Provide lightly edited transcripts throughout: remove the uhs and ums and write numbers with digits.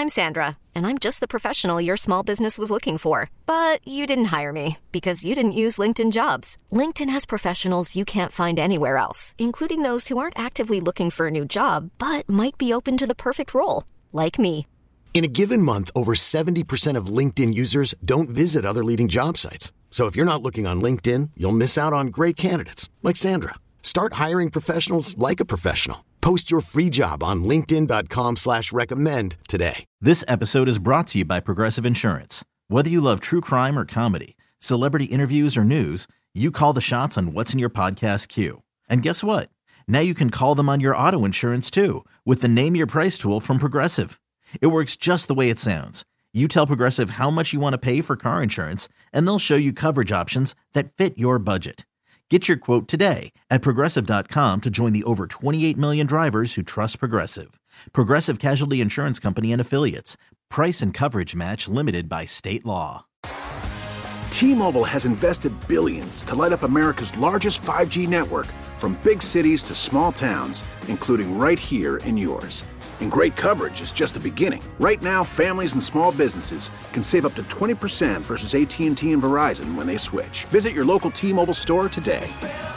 I'm Sandra, and I'm just the professional your small business was looking for. But you didn't hire me because you didn't use LinkedIn Jobs. LinkedIn has professionals you can't find anywhere else, including those who aren't actively looking for a new job, but might be open to the perfect role, like me. In a given month, over 70% of LinkedIn users don't visit other leading job sites. So if you're not looking on LinkedIn, you'll miss out on great candidates like Sandra. Start hiring professionals like a professional. Post your free job on linkedin.com/recommend today. This episode is brought to you by Progressive Insurance. Whether you love true crime or comedy, celebrity interviews or news, you call the shots on what's in your podcast queue. And guess what? Now you can call them on your auto insurance too with the Name Your Price tool from Progressive. It works just the way it sounds. You tell Progressive how much you want to pay for car insurance, and they'll show you coverage options that fit your budget. Get your quote today at Progressive.com to join the over 28 million drivers who trust Progressive. Progressive Casualty Insurance Company and Affiliates. Price and coverage match limited by state law. T-Mobile has invested billions to light up America's largest 5G network, from big cities to small towns, including right here in yours. And great coverage is just the beginning. Right now, families and small businesses can save up to 20% versus AT&T and Verizon when they switch. Visit your local T-Mobile store today.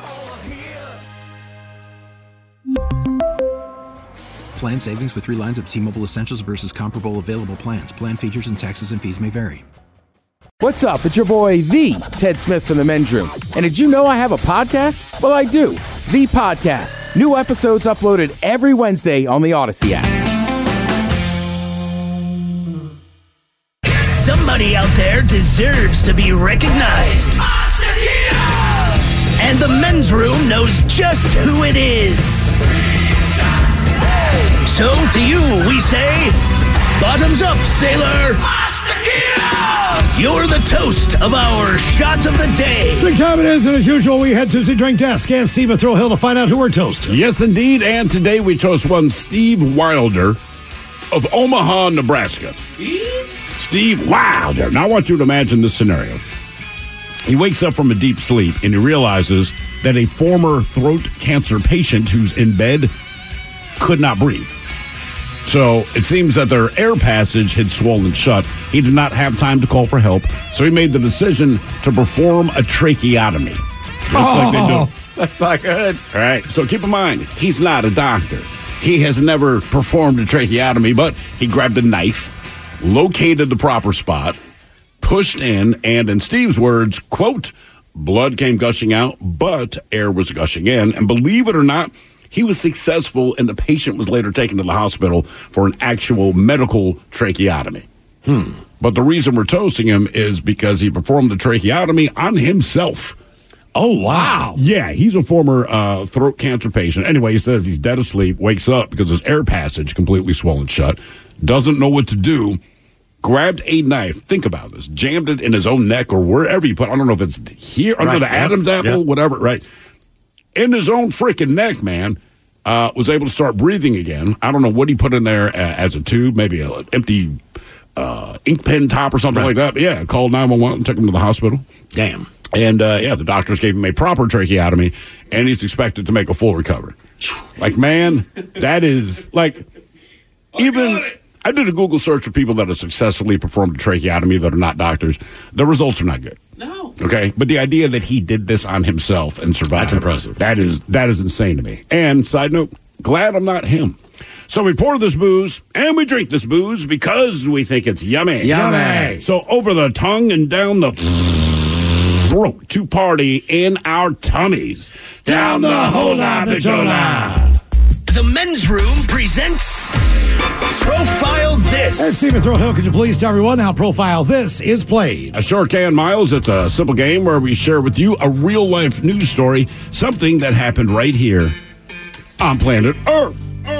Plan savings with 3 lines of T-Mobile Essentials versus comparable available plans. Plan features and taxes and fees may vary. What's up? It's your boy, The Ted Smith from The Men's Room. And did you know I have a podcast? Well, I do. The Podcast. New episodes uploaded every Wednesday on the Odyssey app. Somebody out there deserves to be recognized. And The Men's Room knows just who it is. So to you, we say, bottoms up, sailor. You're the toast of our shot of the day. Drink time it is, and as usual, we head to the drink desk and Steve at Thrill Hill to find out who we're toast. Yes, indeed, and today we toast one Steve Wilder of Omaha, Nebraska. Steve Wilder. Now I want you to imagine this scenario. He wakes up from a deep sleep and he realizes that a former throat cancer patient who's in bed could not breathe. So it seems that their air passage had swollen shut. He did not have time to call for help, so he made the decision to perform a tracheotomy. Just like they do. That's not good. All right, so keep in mind, he's not a doctor. He has never performed a tracheotomy, but he grabbed a knife, located the proper spot, pushed in, and in Steve's words, quote, blood came gushing out, but air was gushing in. And believe it or not, he was successful, and the patient was later taken to the hospital for an actual medical tracheotomy. But the reason we're toasting him is because he performed the tracheotomy on himself. Oh, wow. Yeah, he's a former throat cancer patient. Anyway, he says he's dead asleep, wakes up because his air passage completely swollen shut, doesn't know what to do, grabbed a knife, think about this, jammed it in his own neck or wherever you put, I don't know if it's here, under the Adam's apple, whatever, right? In his own freaking neck, man, was able to start breathing again. I don't know what he put in there as a tube, maybe an empty ink pen top or something like that. But yeah, called 911 and took him to the hospital. Damn. And the doctors gave him a proper tracheotomy, and he's expected to make a full recovery. Like, man, that is like, even I did a Google search for people that have successfully performed a tracheotomy that are not doctors. The results are not good. No. Okay, but the idea that he did this on himself and survived, that's impressive. That is insane to me. And side note, glad I'm not him. So we pour this booze and we drink this booze because we think it's yummy. Yummy. So over the tongue and down the throat to party in our tummies. Down the hola bichola. The Men's Room presents Profile This. Hey, Steve at Thrill Hill, could you please tell everyone how Profile This is played? I sure can, Miles. It's a simple game where we share with you a real-life news story, something that happened right here on planet Earth.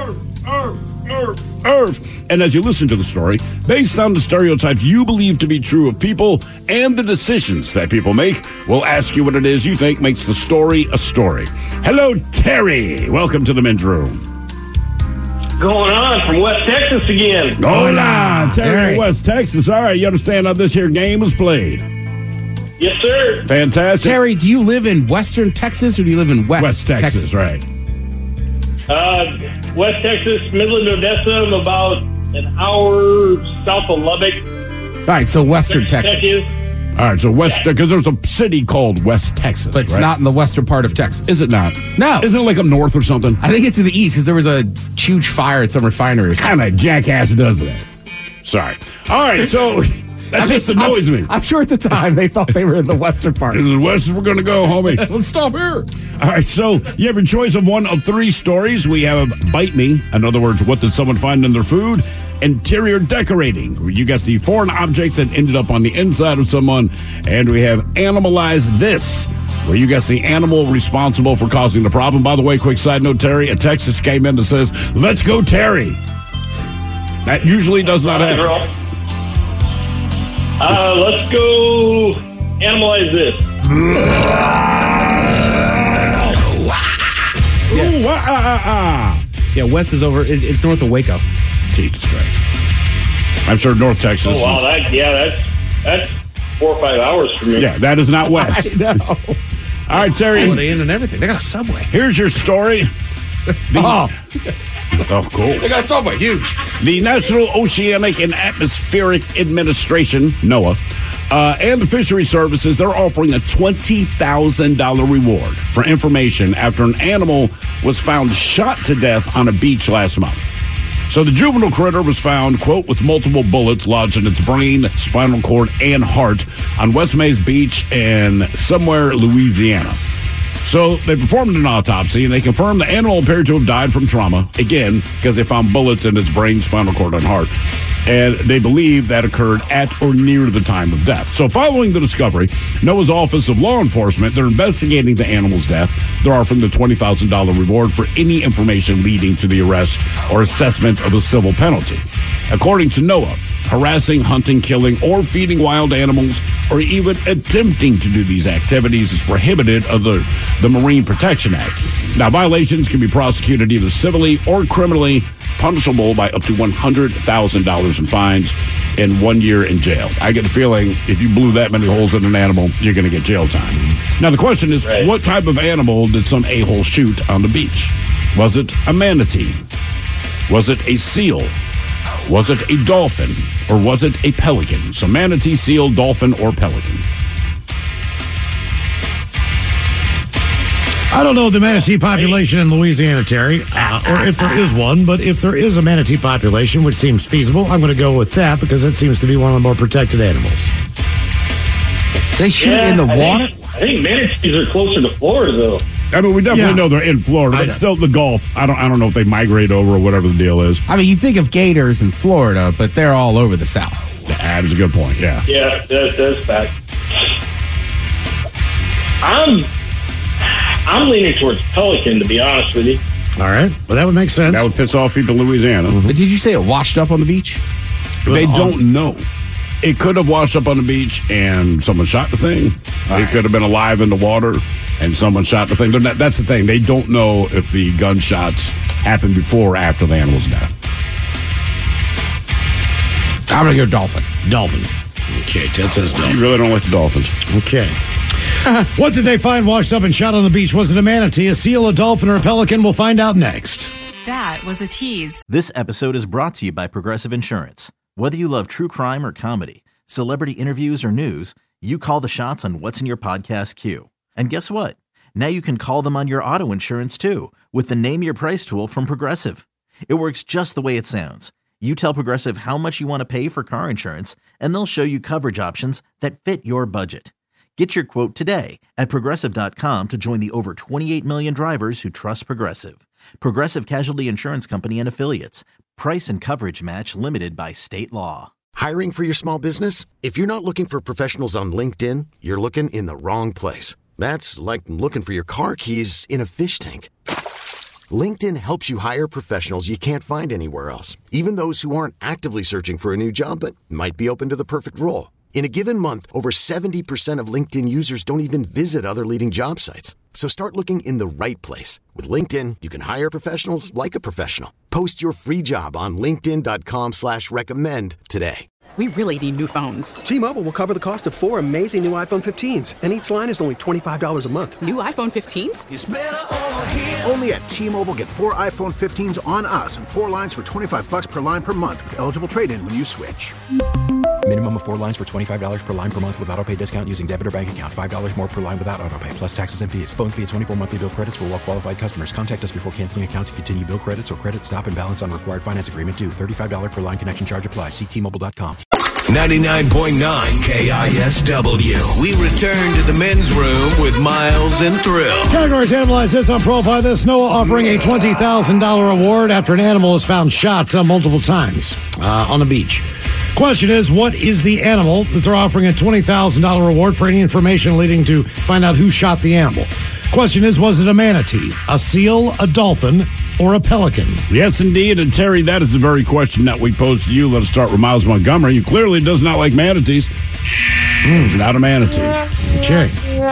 And as you listen to the story, based on the stereotypes you believe to be true of people and the decisions that people make, we'll ask you what it is you think makes the story a story. Hello, Terry. Welcome to the Men's Room. Going on from West Texas again. Hola, Terry, West Texas. All right, you understand how this here game is played? Yes, sir. Fantastic. Terry, do you live in Western Texas or do you live in West Texas? Right. West Texas, middle of Odessa. I'm about an hour south of Lubbock. All right, so Western Texas. All right, so because there's a city called West Texas, But it's right? not in the western part of Texas. Is it not? No. Isn't it like up north or something? I think it's to the east because there was a huge fire at some refinery or something. Kind of jackass does that. Sorry. All right, so that just annoys me. I'm sure at the time they thought they were in the western part. This is west as we're going to go, homie. Let's stop here. All right, so you have your choice of one of three stories. We have Bite Me. In other words, what did someone find in their food? Interior decorating, where you guess the foreign object that ended up on the inside of someone. And we have Animalize This, where you guess the animal responsible for causing the problem. By the way, quick side note, Terry, a Texas came in that says, "Let's go, Terry." That usually does not happen. Let's go Animalize This. Yeah, west is over. It's north of Waco. Jesus Christ. I'm sure North Texas. Oh, wow, that's 4 or 5 hours from me. Yeah, that is not west. I know. All right, Terry. Holiday Inn and everything. They got a Subway. Here's your story. Oh, cool. They got a Subway. Huge. The National Oceanic and Atmospheric Administration, NOAA, and the Fishery Services, they're offering a $20,000 reward for information after an animal was found shot to death on a beach last month. So the juvenile critter was found, quote, with multiple bullets lodged in its brain, spinal cord, and heart on West Mays Beach in somewhere Louisiana. So they performed an autopsy, and they confirmed the animal appeared to have died from trauma, again, because they found bullets in its brain, spinal cord, and heart. And they believe that occurred at or near the time of death. So following the discovery, NOAA's Office of Law Enforcement, they're investigating the animal's death. They're offering the $20,000 reward for any information leading to the arrest or assessment of a civil penalty. According to NOAA, harassing, hunting, killing, or feeding wild animals, or even attempting to do these activities is prohibited under the Marine Protection Act. Now, violations can be prosecuted either civilly or criminally, punishable by up to $100,000 in fines and 1 year in jail. I get the feeling if you blew that many holes in an animal, you're going to get jail time. Now, the question is, what type of animal did some a-hole shoot on the beach? Was it a manatee? Was it a seal? Was it a dolphin? Or was it a pelican? So manatee, seal, dolphin, or pelican? I don't know the manatee population in Louisiana, Terry, or if there is one, but if there is a manatee population, which seems feasible, I'm going to go with that because it seems to be one of the more protected animals. They shoot it in the water? I think manatees are closer to Florida, though. I mean, we definitely know they're in Florida, but still the Gulf. I don't know if they migrate over or whatever the deal is. I mean, you think of gators in Florida, but they're all over the South. That is a good point, yeah. Yeah, that's fact. I'm leaning towards pelican, to be honest with you. All right. Well, that would make sense. That would piss off people in Louisiana. But did you say it washed up on the beach? They don't know. It could have washed up on the beach and someone shot the thing. It could have been alive in the water and someone shot the thing. That's the thing. They don't know if the gunshots happened before or after the animal's death. I'm going to go dolphin. Dolphin. Okay, Ted says dolphin. You really don't like the dolphins. Okay. What did they find washed up and shot on the beach? Was it a manatee, a seal, a dolphin, or a pelican? We'll find out next. That was a tease. This episode is brought to you by Progressive Insurance. Whether you love true crime or comedy, celebrity interviews or news, you call the shots on what's in your podcast queue. And guess what? Now you can call them on your auto insurance too with the Name Your Price tool from Progressive. It works just the way it sounds. You tell Progressive how much you want to pay for car insurance, and they'll show you coverage options that fit your budget. Get your quote today at Progressive.com to join the over 28 million drivers who trust Progressive. Progressive Casualty Insurance Company and Affiliates. Price and coverage match limited by state law. Hiring for your small business? If you're not looking for professionals on LinkedIn, you're looking in the wrong place. That's like looking for your car keys in a fish tank. LinkedIn helps you hire professionals you can't find anywhere else, even those who aren't actively searching for a new job but might be open to the perfect role. In a given month, over 70% of LinkedIn users don't even visit other leading job sites. So start looking in the right place. With LinkedIn, you can hire professionals like a professional. Post your free job on linkedin.com/recommend today. We really need new phones. T-Mobile will cover the cost of 4 amazing new iPhone 15s, and each line is only $25 a month. New iPhone 15s? It's better over here. Only at T-Mobile, get 4 iPhone 15s on us and 4 lines for $25 per line per month with eligible trade-in when you switch. Minimum of 4 lines for $25 per line per month with autopay discount using debit or bank account. $5 more per line without autopay, plus taxes and fees. Phone fee at 24 monthly bill credits for well-qualified customers. Contact us before canceling account to continue bill credits or credit stop and balance on required finance agreement due. $35 per line connection charge applies. See T-Mobile.com. 99.9 KISW. We return to the men's room with Miles and Thrill. Categories analyze this on Profile This. Noah offering a $20,000 award after an animal is found shot multiple times on the beach. Question is, what is the animal that they're offering a $20,000 reward for any information leading to find out who shot the animal? Question is, was it a manatee, a seal, a dolphin, or a pelican? Yes, indeed. And Terry, that is the very question that we posed to you. Let us start with Miles Montgomery, who clearly does not like manatees. He's not a manatee. Okay.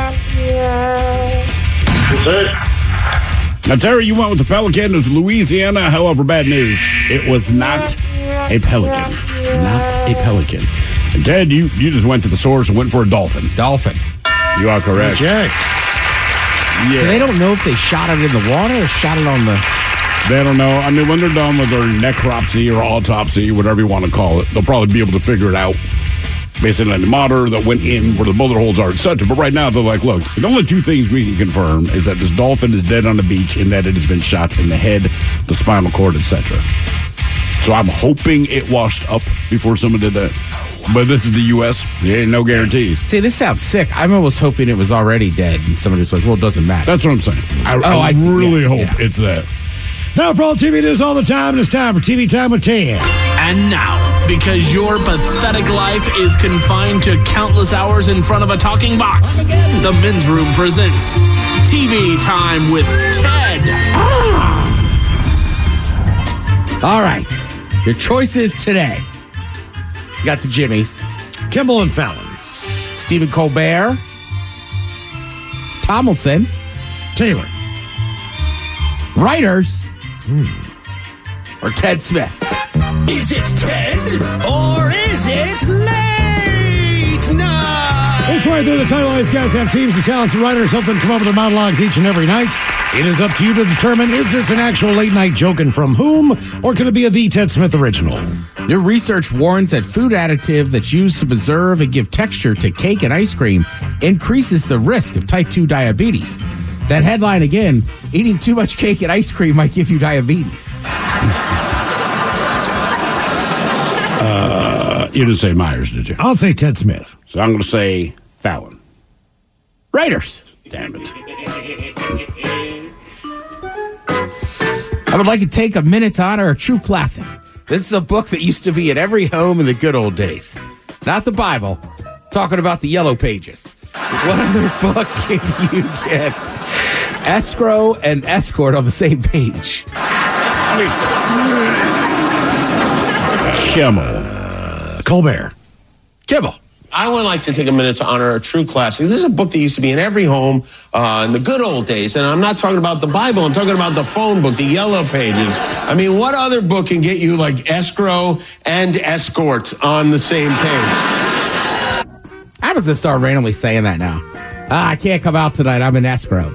Now, Terry, you went with the pelican. It was Louisiana. However, bad news. It was not a pelican. Not a pelican. And Ted, you just went to the source and went for a dolphin. Dolphin. You are correct. Okay. Yeah. So they don't know if they shot it in the water or shot it on the... They don't know. I mean, when they're done with their necropsy or autopsy, whatever you want to call it, they'll probably be able to figure it out based on the monitor that went in where the bullet holes are, etc. But right now, they're like, look, the only two things we can confirm is that this dolphin is dead on the beach and that it has been shot in the head, the spinal cord, etc. So I'm hoping it washed up before someone did that. But this is the U.S. There ain't no guarantees. See, this sounds sick. I'm almost hoping it was already dead, and somebody was like, well, it doesn't matter. That's what I'm saying. I really hope it's that. Now for all TV news all the time, it's time for TV Time with Ted. And now, because your pathetic life is confined to countless hours in front of a talking box, the Men's Room presents TV Time with Ted. All right. Your choices today. You got the Jimmys. Kimmel and Fallon. Stephen Colbert. Tomlinson. Taylor. Writers. Or Ted Smith. Is it Ted or is it late night? That's right there. The title these guys have teams of talents and writers help them come up with their monologues each and every night. It is up to you to determine, is this an actual late night joke and from whom, or could it be a The Ted Smith original? New research warns that food additive that's used to preserve and give texture to cake and ice cream increases the risk of type 2 diabetes. That headline again, eating too much cake and ice cream might give you diabetes. You didn't say Myers, did you? I'll say Ted Smith. So I'm going to say Fallon. Writers. Damn it. I would like to take a minute to honor a true classic. This is a book that used to be in every home in the good old days. Not the Bible. Talking about the Yellow Pages. What other book can you get escrow and escort on the same page? Kimmel. Colbert. Kimmel. I would like to take a minute to honor a true classic. This is a book that used to be in every home in the good old days. And I'm not talking about the Bible. I'm talking about the phone book, the Yellow Pages. I mean, what other book can get you like escrow and escort on the same page? I'm just going to start randomly saying that now. I can't come out tonight. I'm in escrow.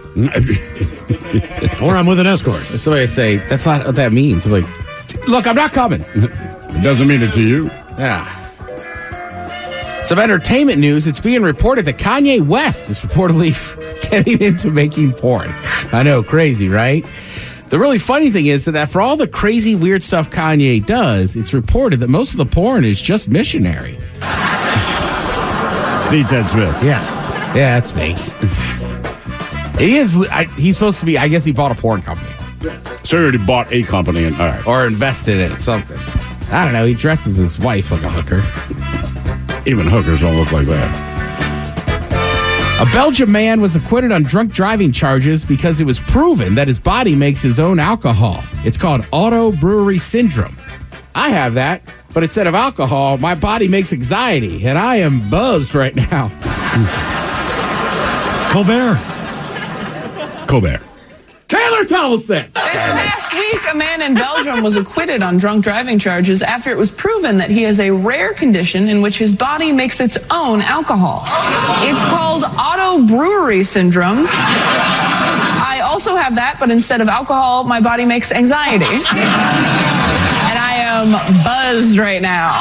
Or I'm with an escort. If somebody say, that's not what that means. I'm like, look, I'm not coming. It doesn't mean it to you. Yeah. Some entertainment news. It's being reported that Kanye West is reportedly getting into making porn. I know, crazy, right? The really funny thing is that for all the crazy, weird stuff Kanye does, it's reported that most of the porn is just missionary. The Ted Smith. Yes. Yeah, that's me. He's supposed to be, I guess he bought a porn company. So he already bought a company. All right. Or invested in it, something. I don't know. He dresses his wife like a hooker. Even hookers don't look like that. A Belgian man was acquitted on drunk driving charges because it was proven that his body makes his own alcohol. It's called auto brewery syndrome. I have that, but instead of alcohol, my body makes anxiety, and I am buzzed right now. Colbert. Colbert. Taylor Taylor Tomlinson. This past week, a man in Belgium was acquitted on drunk driving charges after it was proven that he has a rare condition in which his body makes its own alcohol. It's called autobrewery syndrome. I also have that, but instead of alcohol, my body makes anxiety. And I am buzzed right now.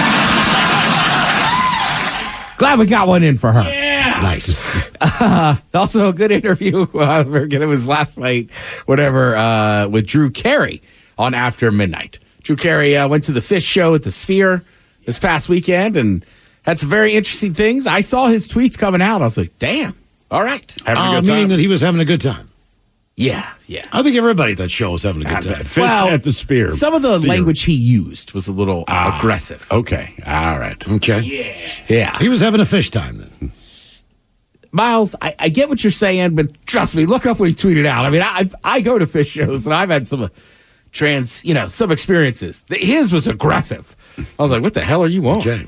Glad we got one in for her. Yeah. Nice. Also, a good interview. It was last night, with Drew Carey on After Midnight. Drew Carey went to the Fish show at the Sphere this past weekend and had some very interesting things. I saw his tweets coming out. I was like, damn. All right. Having a good time? Meaning that he was having a good time. Yeah. I think everybody at that show was having a good time. Fish at the Sphere. Some of the language he used was a little aggressive. Okay. All right. Okay. Yeah. He was having a fish time then. Miles, I get what you're saying, but trust me, look up what he tweeted out. I mean, I go to fish shows, and I've had some some experiences. His was aggressive. I was like, what the hell are you on? Okay.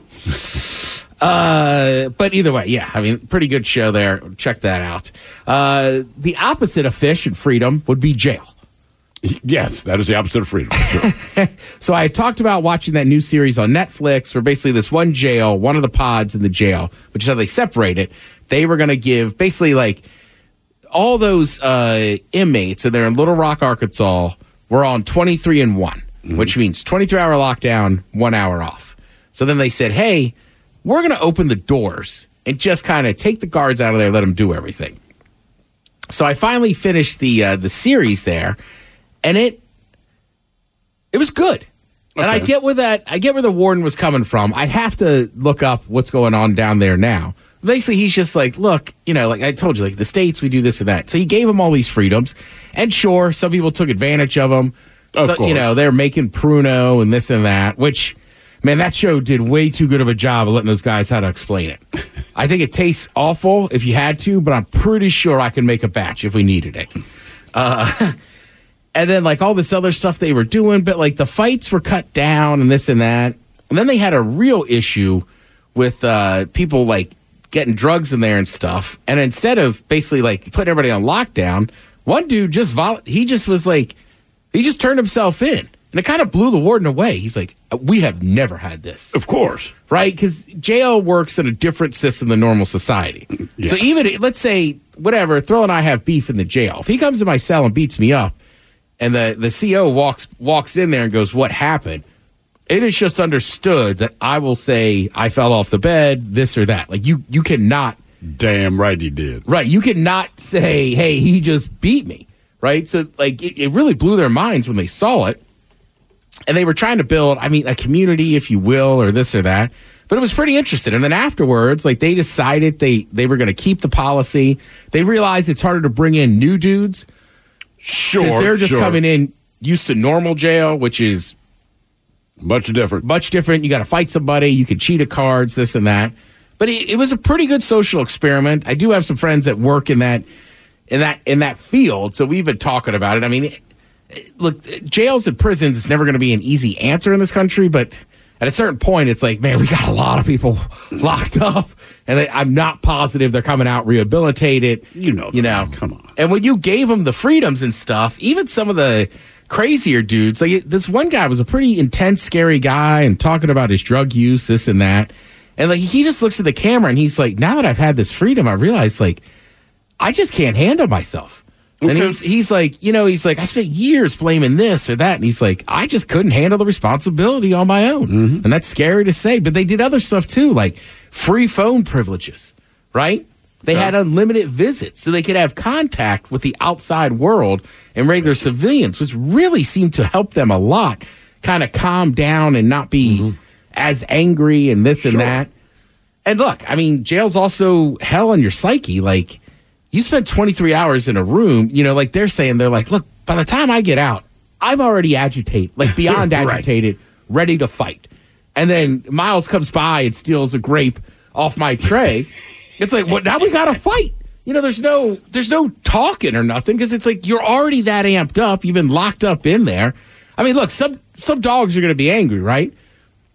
But either way, yeah, I mean, pretty good show there. Check that out. The opposite of fish and freedom would be jail. Yes, that is the opposite of freedom. Sure. So I talked about watching that new series on Netflix where basically this one jail, one of the pods in the jail, which is how they separate it, they were going to give basically like all those inmates, and they're in Little Rock, Arkansas, were on 23-1, which means 23-hour lockdown, 1 hour off. So then they said, hey, we're going to open the doors and just kind of take the guards out of there, let them do everything. So I finally finished the series there, and it was good. Okay. And I get where the warden was coming from. I'd have to look up what's going on down there now. Basically, he's just like, look, like I told you, like the states, we do this and that. So he gave them all these freedoms. And sure, some people took advantage of them. Of course. They're making Pruno and this and that, which, man, that show did way too good of a job of letting those guys how to explain it. I think it tastes awful if you had to, but I'm pretty sure I can make a batch if we needed it. And then, like, all this other stuff they were doing, but, like, the fights were cut down and this and that. And then they had a real issue with people, like, getting drugs in there and stuff. And instead of basically, like, putting everybody on lockdown, one dude just he just turned himself in. And it kind of blew the warden away. He's like, we have never had this. Of course. Right? Because jail works in a different system than normal society. Yes. So even, let's say, whatever, Thrill and I have beef in the jail. If he comes to my cell and beats me up, and the CO walks in there and goes, what happened? It is just understood that I will say I fell off the bed, this or that. Like, you cannot. Damn right he did. Right. You cannot say, hey, he just beat me. Right? So, like, it really blew their minds when they saw it. And they were trying to build, a community, if you will, or this or that. But it was pretty interesting. And then afterwards, like, they decided they were going to keep the policy. They realized it's harder to bring in new dudes. Sure. Because they're just coming in used to normal jail, which is much different. Much different. You got to fight somebody. You can cheat at cards, this and that. But it was a pretty good social experiment. I do have some friends that work in that field, so we've been talking about it. Look, jails and prisons is never going to be an easy answer in this country, but at a certain point, it's like, man, we got a lot of people locked up, and I'm not positive they're coming out rehabilitated. Come on. And when you gave them the freedoms and stuff, even some of the crazier dudes, like this one guy was a pretty intense, scary guy, and talking about his drug use, this and that, and like he just looks at the camera and he's like, now that I've had this freedom, I realize like I just can't handle myself. Okay. And he's like, I spent years blaming this or that. And he's like, I just couldn't handle the responsibility on my own. Mm-hmm. And that's scary to say. But they did other stuff too, like free phone privileges, right? They had unlimited visits so they could have contact with the outside world and regular civilians, which really seemed to help them a lot, kind of calm down and not be as angry and this and that. And look, jail's also hell on your psyche. Like, you spend 23 hours in a room, like they're saying, they're like, look, by the time I get out, I'm already agitated, like beyond agitated, ready to fight. And then Miles comes by and steals a grape off my tray. It's like, well, now we got to fight. There's no talking or nothing because it's like you're already that amped up. You've been locked up in there. Look, some dogs are going to be angry, right?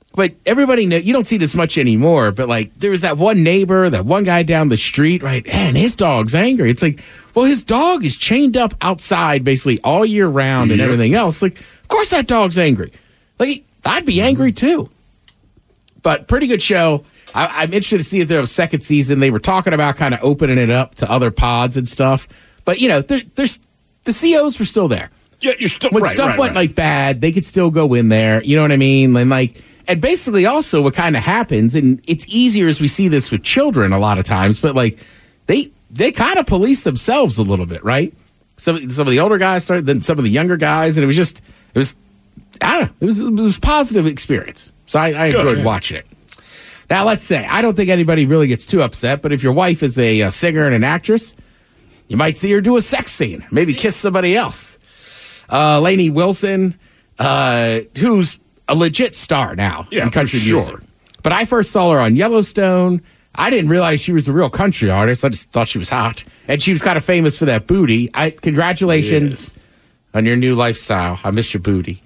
But everybody knows, you don't see this much anymore, but like there was that one neighbor, that one guy down the street, right? And his dog's angry. It's like, well, his dog is chained up outside basically all year round and everything else. Like, of course that dog's angry. Like, I'd be angry too. But pretty good show. I'm interested to see if there's a second season. They were talking about kind of opening it up to other pods and stuff. But, you know, there's the COs were still there. Yeah, you're still when stuff went like bad, they could still go in there. You know what I mean? And basically also what kind of happens, and it's easier as we see this with children a lot of times, but like they kind of police themselves a little bit, right? Some of the older guys started, then some of the younger guys, and it was I don't know, it was a positive experience. So I enjoyed watching it. Now, let's say, I don't think anybody really gets too upset, but if your wife is a singer and an actress, you might see her do a sex scene, maybe kiss somebody else. Lainey Wilson, who's a legit star now in country music. But I first saw her on Yellowstone. I didn't realize she was a real country artist. I just thought she was hot. And she was kind of famous for that booty. Congratulations on your new lifestyle. I miss your booty.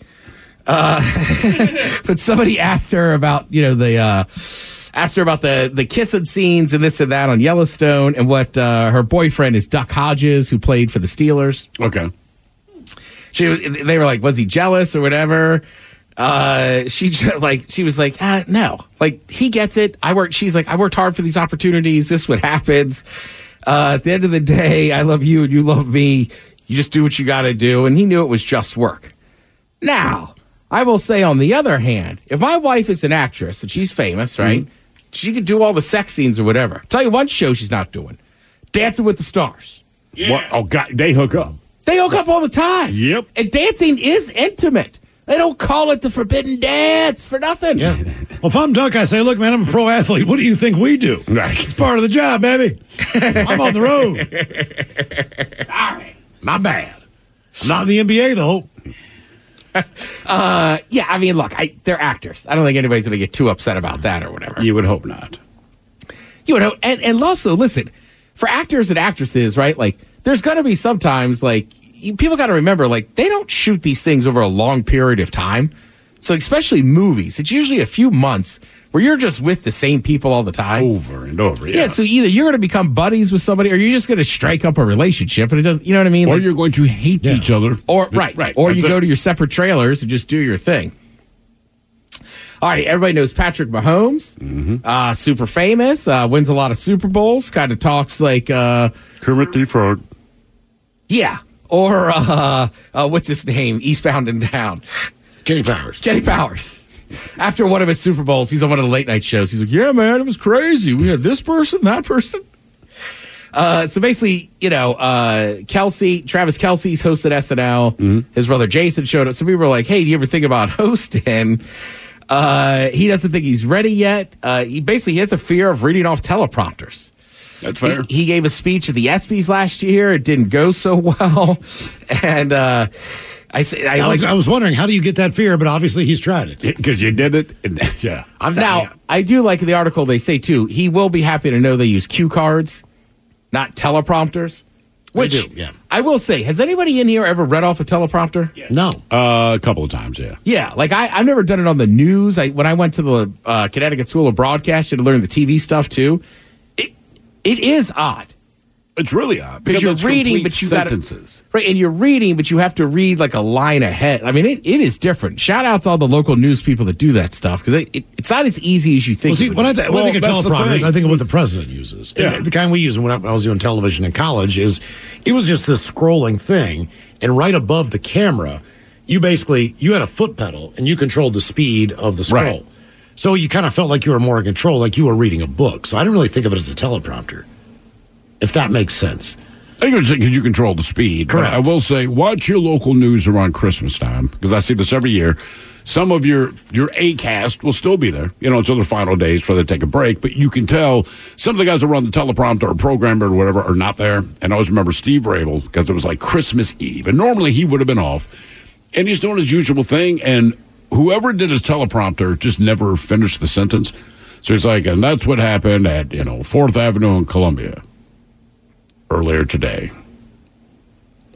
But somebody asked her about, the kissing scenes and this and that on Yellowstone, and what her boyfriend is Duck Hodges, who played for the Steelers. Okay. They were like, was he jealous or whatever? She was like, no, like he gets it. I worked hard for these opportunities. This is what happens. At the end of the day, I love you and you love me. You just do what you got to do. And he knew it was just work. Now, I will say on the other hand, if my wife is an actress and she's famous, right? Mm-hmm. She could do all the sex scenes or whatever. I'll tell you one show she's not doing. Dancing with the Stars. Yeah. What? Oh, God, they hook up. They hook up all the time. Yep. And dancing is intimate. They don't call it the forbidden dance for nothing. Yeah. Well, if I'm Duck, I say, look, man, I'm a pro athlete. What do you think we do? Right. It's part of the job, baby. I'm on the road. Sorry. My bad. I'm not in the NBA, though. Yeah, I mean, look, they're actors. I don't think anybody's going to get too upset about that or whatever. You would hope not. You would hope. And also, listen, for actors and actresses, right, like, there's going to be sometimes, like, people got to remember, like, they don't shoot these things over a long period of time. So especially movies, it's usually a few months where you're just with the same people all the time. Over and over, yeah. Yeah, so either you're going to become buddies with somebody or you're just going to strike up a relationship. And it doesn't, you know what I mean? Or you're going to hate each other. Or, right. Or you go to your separate trailers and just do your thing. All right, everybody knows Patrick Mahomes, super famous, wins a lot of Super Bowls, kind of talks like... Kermit the Frog. Yeah. Or, what's his name? Eastbound and Down. Kenny Powers. Kenny Powers. After one of his Super Bowls, he's on one of the late night shows. He's like, yeah, man, it was crazy. We had this person, that person. So basically, Travis Kelce's hosted SNL. Mm-hmm. His brother Jason showed up. So people were like, hey, do you ever think about hosting? He doesn't think he's ready yet. He has a fear of reading off teleprompters. That's fair. He gave a speech at the ESPYs last year. It didn't go so well. And I was wondering, how do you get that fear? But obviously he's tried it. Because you did it. Yeah. I do like the article they say, too, he will be happy to know they use cue cards, not teleprompters. Which, I will say, has anybody in here ever read off a teleprompter? Yes. No. A couple of times, yeah. Yeah, like I've never done it on the news. When I went to the Connecticut School of Broadcasting to learn the TV stuff, too, it is odd. It's really odd. Because you're reading, but you got sentences. Right, and you're reading, but you have to read like a line ahead. I mean, it is different. Shout out to all the local news people that do that stuff, because it's not as easy as you think. Well, see, when I think of teleprompters, I think of what the president uses. Yeah. And the kind we use when I was doing television in college it was just this scrolling thing, and right above the camera, you had a foot pedal, and you controlled the speed of the scroll. Right. So you kind of felt like you were more in control, like you were reading a book. So I didn't really think of it as a teleprompter, if that makes sense. I think it's because you control the speed. Correct. But I will say, watch your local news around Christmas time, because I see this every year. Some of your A-cast will still be there, until the final days before they take a break. But you can tell some of the guys that run the teleprompter or programmer or whatever are not there. And I always remember Steve Rabel, because it was like Christmas Eve. And normally he would have been off. And he's doing his usual thing. And whoever did his teleprompter just never finished the sentence. So he's like, and that's what happened at, 4th Avenue in Columbia earlier today.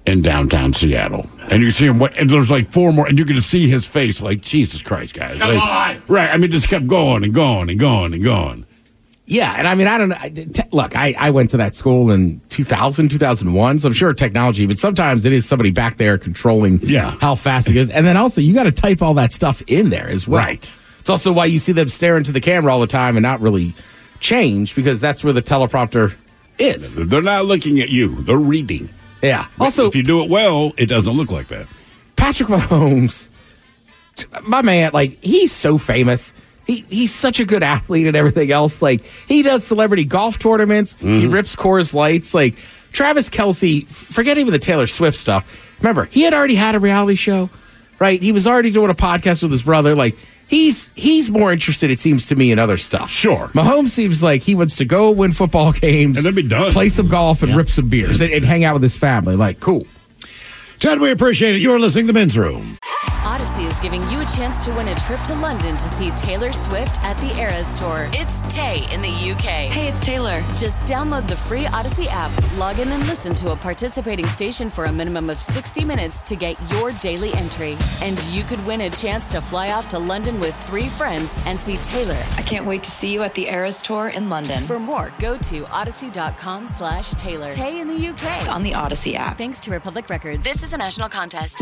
in downtown Seattle. And you see him, and there's like 4 more, and you can just see his face like, Jesus Christ, guys. Come on. Right. I mean, just kept going and going and going and going. Yeah, and I mean, I don't know. Look, I went to that school in 2000, 2001, so I'm sure technology, but sometimes it is somebody back there controlling how fast it goes. And then also, you got to type all that stuff in there as well. Right. It's also why you see them stare into the camera all the time and not really change, because that's where the teleprompter is. They're not looking at you. They're reading. Yeah. Also, if you do it well, it doesn't look like that. Patrick Mahomes, my man, like, he's so famous. He's such a good athlete and everything else. Like, he does celebrity golf tournaments. He rips Coors Lights. Like, Travis Kelce, forget even the Taylor Swift stuff. Remember, he had already had a reality show, right? He was already doing a podcast with his brother. Like, he's more interested, it seems to me, in other stuff. Sure. Mahomes seems like he wants to go win football games. And then be done. Play some golf and rip some beers and hang out with his family. Like, cool. Ted, we appreciate it. You're listening to Men's Room. Odyssey is giving you a chance to win a trip to London to see Taylor Swift at the Eras Tour. It's Tay in the UK. Hey, it's Taylor. Just download the free Odyssey app, log in and listen to a participating station for a minimum of 60 minutes to get your daily entry. And you could win a chance to fly off to London with 3 friends and see Taylor. I can't wait to see you at the Eras Tour in London. For more, go to odyssey.com/Taylor. Tay in the UK. It's on the Odyssey app. Thanks to Republic Records. This is a national contest.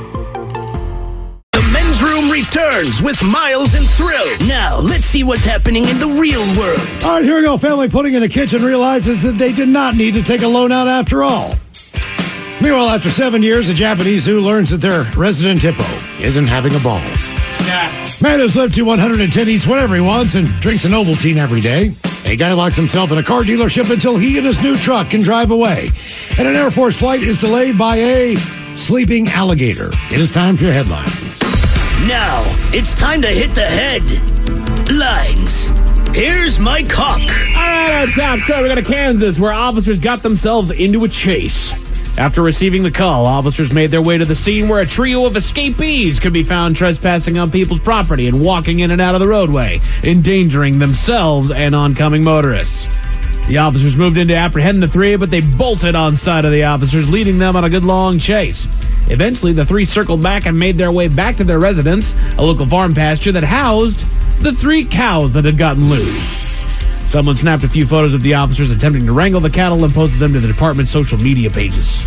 The Men's Room returns with Miles and Thrill. Now, let's see what's happening in the real world. All right, here we go. Family pudding in a kitchen realizes that they did not need to take a loan out after all. Meanwhile, after 7 years, a Japanese zoo learns that their resident hippo isn't having a ball. Man who's lived to 110 eats whatever he wants and drinks an Ovaltine every day. A guy locks himself in a car dealership until he and his new truck can drive away. And an Air Force flight is delayed by a sleeping alligator. It is time for your headlines. Now, it's time to hit the headlines. Here's Mike Hawk. All right, on top story, we go to Kansas, where officers got themselves into a chase. After receiving the call, officers made their way to the scene where a trio of escapees could be found trespassing on people's property and walking in and out of the roadway, endangering themselves and oncoming motorists. The officers moved in to apprehend the 3, but they bolted on side of the officers, leading them on a good long chase. Eventually, the 3 circled back and made their way back to their residence, a local farm pasture that housed the 3 cows that had gotten loose. Someone snapped a few photos of the officers attempting to wrangle the cattle and posted them to the department's social media pages.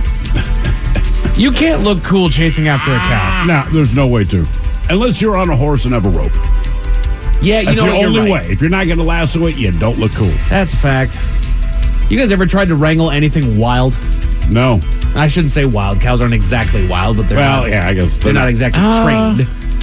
You can't look cool chasing after a cow. No, there's no way to. Unless you're on a horse and have a rope. Yeah, you That's know the what, only you're way. right. If you're not going to lasso it, you don't look cool. That's a fact. You guys ever tried to wrangle anything wild? No. I shouldn't say wild. Cows aren't exactly wild, but they're not, I guess they're not exactly trained.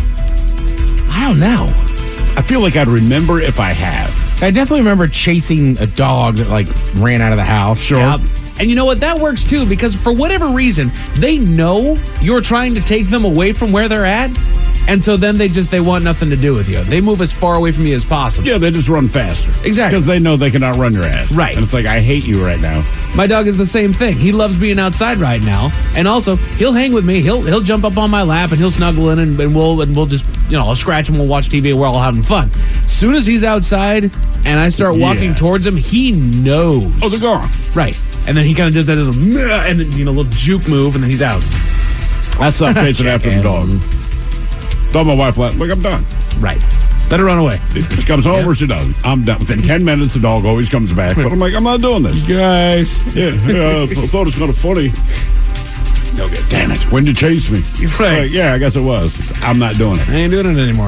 I don't know. I feel like I'd remember if I have. I definitely remember chasing a dog that, like, ran out of the house. Sure. Yep. And you know what? That works, too, because for whatever reason, they know you're trying to take them away from where they're at, and so then they want nothing to do with you. They move as far away from you as possible. Yeah, they just run faster. Exactly. Because they know they can outrun your ass. Right. And it's like, I hate you right now. My dog is the same thing. He loves being outside right now, and also he'll hang with me. He'll jump up on my lap and he'll snuggle in, and we'll just, I'll scratch him. We'll watch TV and we're all having fun. As soon as he's outside and I start walking towards him, he knows. Oh, they're gone. Right. And then he kind of does that little, and then, little juke move, and then he's out. I stopped chasing after the dog. Told my wife, look, I'm done. Right. Let her run away. If she comes home or she doesn't, I'm done. Within 10 minutes, the dog always comes back. But I'm like, I'm not doing this. Guys. Yeah, I thought it was kind of funny. Okay, damn it. When did you chase me? Right. Like, yeah, I guess it was. I'm not doing it. I ain't doing it anymore.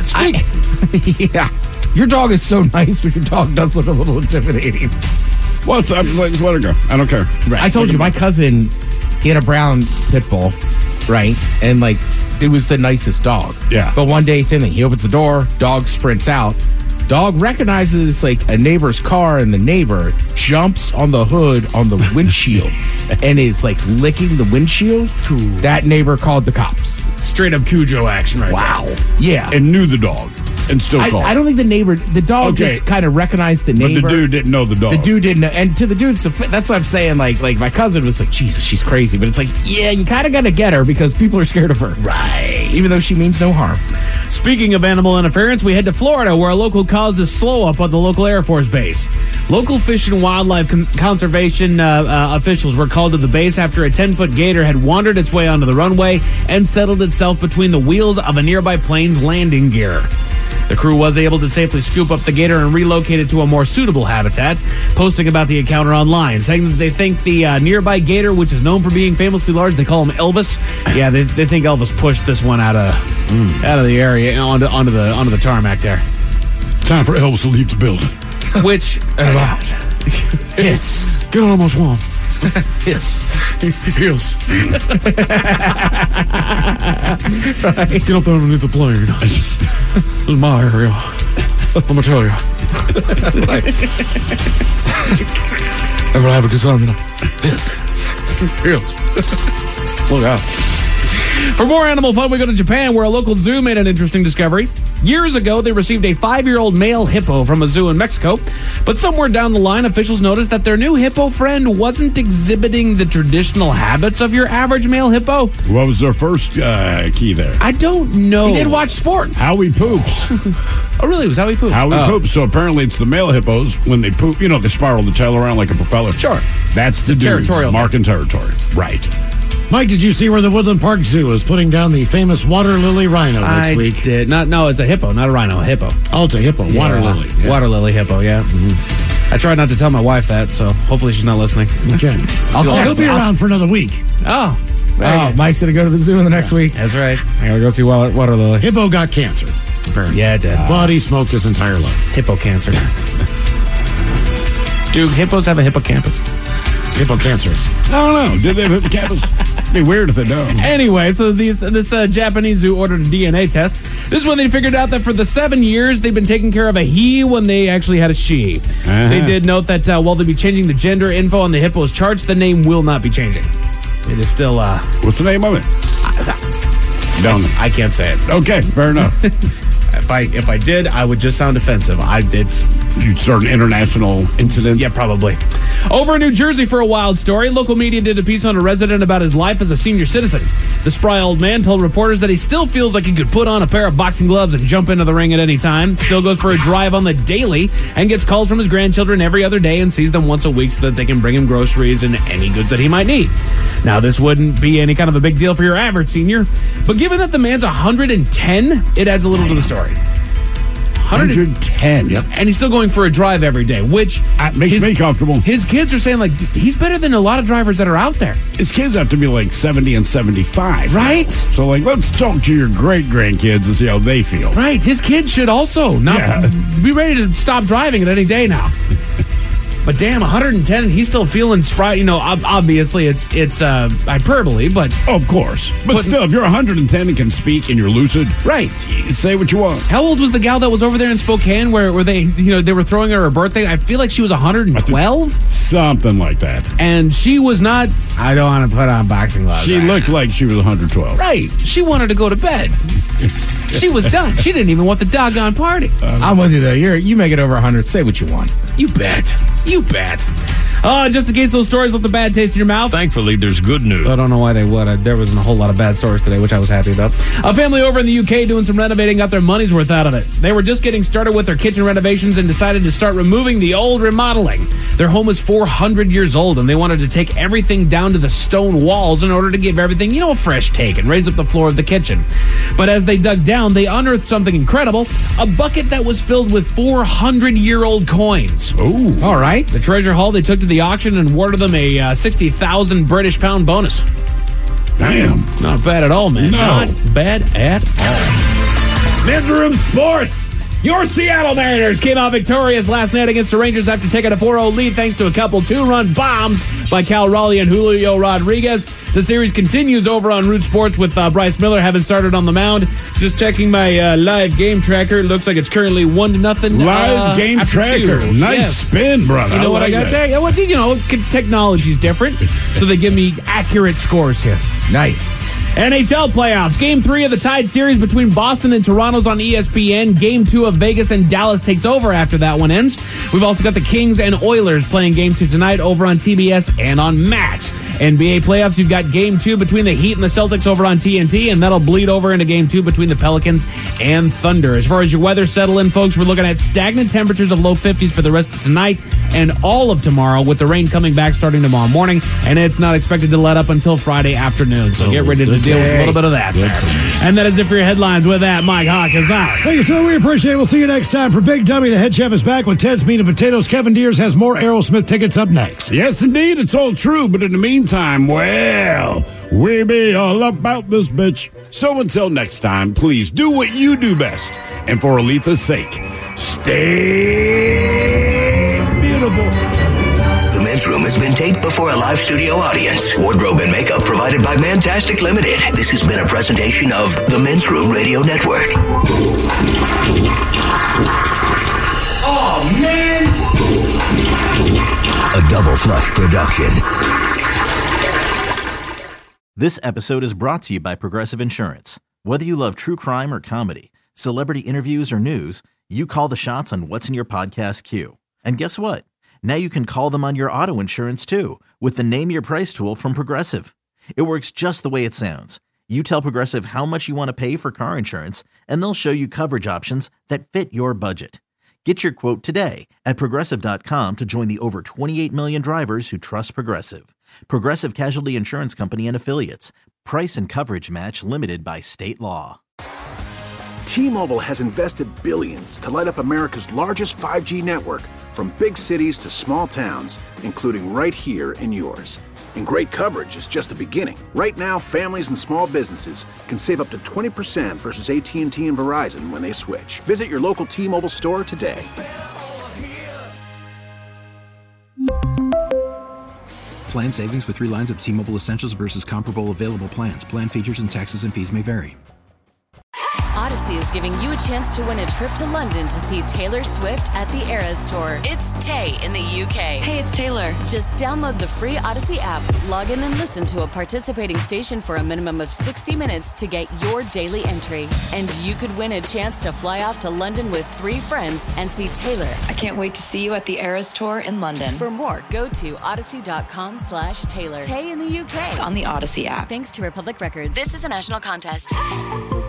Yeah. Your dog is so nice, but your dog does look a little intimidating. Well, I'm just like, just let her go. I don't care. Right. I told you, my cousin, he had a brown pit bull, right? And, like, it was the nicest dog. Yeah. But one day, same thing. He opens the door, dog sprints out. Dog recognizes, like, a neighbor's car, and the neighbor jumps on the hood on the windshield and is, like, licking the windshield. That neighbor called the cops. Straight up Cujo action right there. Yeah. And knew the dog. And still called. I don't think the dog just kind of recognized the neighbor. But the dude didn't know the dog. The dude didn't know. And to the dude's defense, that's what I'm saying. Like my cousin was like, Jesus, she's crazy. But it's like, yeah, you kind of got to get her because people are scared of her. Right. Even though she means no harm. Speaking of animal interference, we head to Florida, where a local caused a slow-up at the local Air Force base. Local Fish and Wildlife Conservation officials were called to the base after a 10-foot gator had wandered its way onto the runway and settled itself between the wheels of a nearby plane's landing gear. The crew was able to safely scoop up the gator and relocate it to a more suitable habitat, posting about the encounter online, saying that they think the nearby gator, which is known for being famously large, they call him Elvis. Yeah, they think Elvis pushed this one out of the area onto the tarmac there. Time for Elvis to leave the building. Which and about. Yes. Get on my swamp. Yes. Yes. Right. Get up there underneath the plane. This is my area. Let me tell you. Ever have a good time, you know? Yes. Yes. Look out. For more animal fun, we go to Japan, where a local zoo made an interesting discovery. Years ago, they received a 5-year-old male hippo from a zoo in Mexico. But somewhere down the line, officials noticed that their new hippo friend wasn't exhibiting the traditional habits of your average male hippo. What was their first key there? I don't know. He did watch sports. How he poops. Oh, really? It was how he pooped? How he poops. So apparently it's the male hippos. When they poop, you know, they spiral the tail around like a propeller. Sure. That's the dudes territorial marking territory. Right. Mike, did you see where the Woodland Park Zoo is putting down the famous water lily rhino next week? I did. No, it's a hippo, not a rhino, a hippo. Oh, it's a hippo. Yeah. Water lily. Yeah. Water lily hippo, yeah. Mm-hmm. I tried not to tell my wife that, so hopefully she's not listening. Okay. He'll be around for another week. Oh. Mike's going to go to the zoo in the next week. That's right. I got to go see water lily. Hippo got cancer, apparently. Yeah, it did. But he smoked his entire life. Hippo cancer. Do hippos have a hippocampus? Hippocancerous. I don't know. Did they have hippocampus? It'd be weird if they don't. Anyway, so this Japanese zoo ordered a DNA test. This is when they figured out that for the 7 years they've been taking care of a he when they actually had a she. They did note that while they'll be changing the gender info on the hippo's charts, the name will not be changing. It is still... What's the name of it? Don't know. I can't say it. Okay, fair enough. If I did, I would just sound offensive. You'd start an international incident? Yeah, probably. Over in New Jersey for a wild story, local media did a piece on a resident about his life as a senior citizen. The spry old man told reporters that he still feels like he could put on a pair of boxing gloves and jump into the ring at any time. Still goes for a drive on the daily and gets calls from his grandchildren every other day and sees them once a week so that they can bring him groceries and any goods that he might need. Now, this wouldn't be any kind of a big deal for your average senior, but given that the man's 110, it adds a little to the story. 110. Yep. And he's still going for a drive every day, which makes me comfortable. His kids are saying, like, he's better than a lot of drivers that are out there. His kids have to be like 70 and 75. Right? So, like, let's talk to your great-grandkids and see how they feel. Right. His kids should also be ready to stop driving at any day now. But damn, 110, and he's still feeling spry. You know, obviously it's hyperbole, but... Of course. But still, if you're 110 and can speak and you're lucid... Right. Say what you want. How old was the gal that was over there in Spokane where they were throwing her birthday? I feel like she was 112? Something like that. And she was not... I don't want to put on boxing gloves. She looked like she was 112. Right. She wanted to go to bed. She was done. She didn't even want the doggone party. I'm with you, though. You make it over 100. Say what you want. You bet. You bet. Just in case those stories left a bad taste in your mouth. Thankfully, there's good news. I don't know why they would. There wasn't a whole lot of bad stories today, which I was happy about. A family over in the UK doing some renovating got their money's worth out of it. They were just getting started with their kitchen renovations and decided to start removing the old remodeling. Their home is 400 years old, and they wanted to take everything down to the stone walls in order to give everything, a fresh take and raise up the floor of the kitchen. But as they dug down, they unearthed something incredible, a bucket that was filled with 400-year-old coins. Ooh. All right. The treasure haul they took to the auction and awarded them a 60,000 British pound bonus. Damn. Not bad at all, man. No. Not bad at all. Men's Room Sports. Your Seattle Mariners came out victorious last night against the Rangers after taking a 4-0 lead thanks to a couple 2-run bombs by Cal Raleigh and Julio Rodriguez. The series continues over on Root Sports with Bryce Miller having started on the mound. Just checking my live game tracker. It looks like it's currently 1-0. Live game tracker. Nice spin, brother. You know what I got there? Yeah, well, technology's different, so they give me accurate scores here. Nice. NHL playoffs. Game 3 of the tied series between Boston and Toronto's on ESPN. Game 2 of Vegas and Dallas takes over after that one ends. We've also got the Kings and Oilers playing Game 2 tonight over on TBS and on Max. NBA playoffs, you've got Game 2 between the Heat and the Celtics over on TNT, and that'll bleed over into Game 2 between the Pelicans and Thunder. As far as your weather settle in, folks, we're looking at stagnant temperatures of low 50s for the rest of tonight and all of tomorrow, with the rain coming back starting tomorrow morning, and it's not expected to let up until Friday afternoon. So get ready to deal with a little bit of that. And that is it for your headlines. With that, Mike Hawk is out. Thank you, sir. We appreciate it. We'll see you next time. For Big Dummy, the head chef is back with Ted's Meat and Potatoes. Kevin Deers has more Aerosmith tickets up next. Yes, indeed. It's all true. But in the meantime, well, we be all about this bitch. So until next time, please do what you do best. And for Aletha's sake, stay beautiful. The Men's Room has been taped before a live studio audience. Wardrobe and makeup provided by Mantastic Limited. This has been a presentation of the Men's Room Radio Network. Oh, man! A Double Flush production. This episode is brought to you by Progressive Insurance. Whether you love true crime or comedy, celebrity interviews or news, you call the shots on what's in your podcast queue. And guess what? Now you can call them on your auto insurance too, with the Name Your Price tool from Progressive. It works just the way it sounds. You tell Progressive how much you want to pay for car insurance, and they'll show you coverage options that fit your budget. Get your quote today at Progressive.com to join the over 28 million drivers who trust Progressive. Progressive Casualty Insurance Company and Affiliates. Price and coverage match limited by state law. T-Mobile has invested billions to light up America's largest 5G network, from big cities to small towns, including right here in yours. And great coverage is just the beginning. Right now, families and small businesses can save up to 20% versus AT&T and Verizon when they switch. Visit your local T-Mobile store today. Plan savings with 3 lines of T-Mobile Essentials versus comparable available plans. Plan features and taxes and fees may vary. Odyssey is giving you a chance to win a trip to London to see Taylor Swift at the Eras Tour. It's Tay in the UK. Hey, it's Taylor. Just download the free Odyssey app, log in and listen to a participating station for a minimum of 60 minutes to get your daily entry. And you could win a chance to fly off to London with 3 friends and see Taylor. I can't wait to see you at the Eras Tour in London. For more, go to odyssey.com/Taylor. Tay in the UK. It's on the Odyssey app. Thanks to Republic Records. This is a national contest.